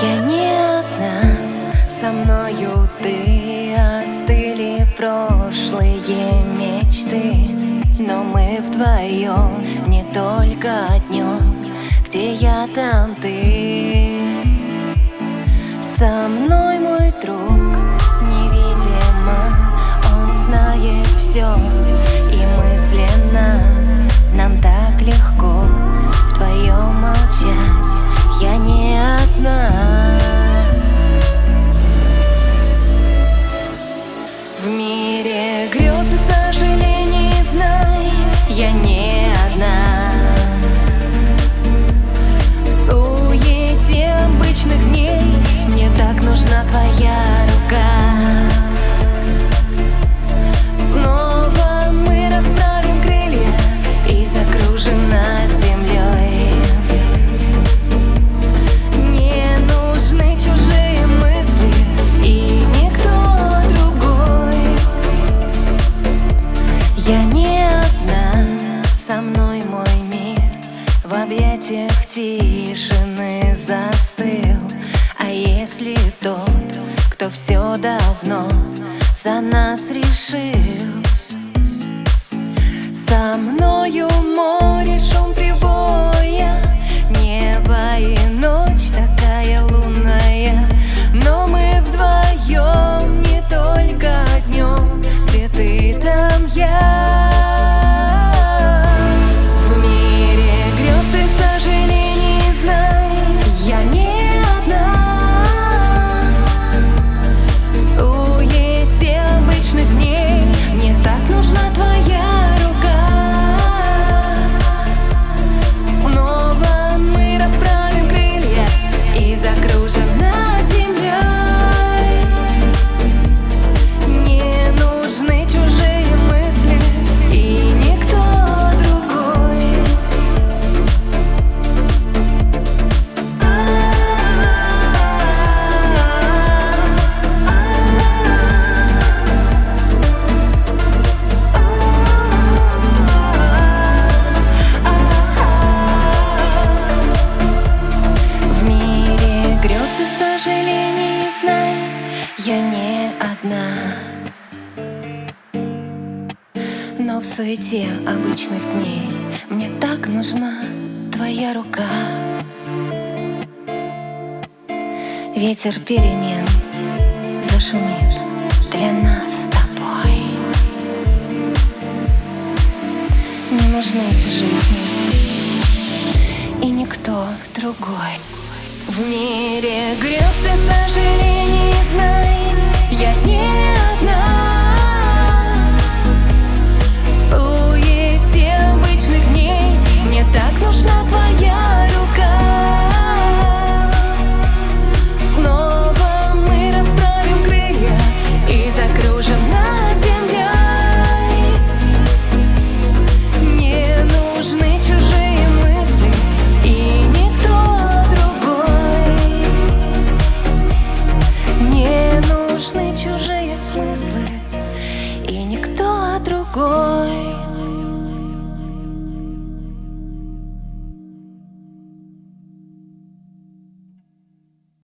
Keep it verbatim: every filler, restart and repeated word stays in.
Я не одна, со мною ты. Остыли прошлые мечты, но мы вдвоем, не только днем. Где я, там ты. Со мной мой друг, невидимо, он знает все. И мысленно нам так легко вдвоем молчать. Я не одна. В мире грез и сожалений, знай, я не одна. В суете обычных дней мне так нужна твоя рука. Снова мы расправим крылья и закружим над землей. Не нужны чужие мысли и никто другой. Я не одна, со мной мой мир в объятиях тишины застыл. А если тот, кто все давно за нас решил? Со мною море, шум прибоя, небо и ночь такая лунная. Но мы вдвоем, не только днем. Где ты, там я. В мире грез и сожалений, знай, я не одна. В суете обычных дней мне так нужна твоя рука. Снова мы расправим крылья и закружим над землей. Не нужны чужие мысли и никто другой. В мире грез и сожалений, знай, я не одна. Но в суете обычных дней мне так нужна твоя рука. Ветер перемен зашумит для нас с тобой. Не нужны чужие смыслы и никто другой. В мире грез и сожалений, знай, я не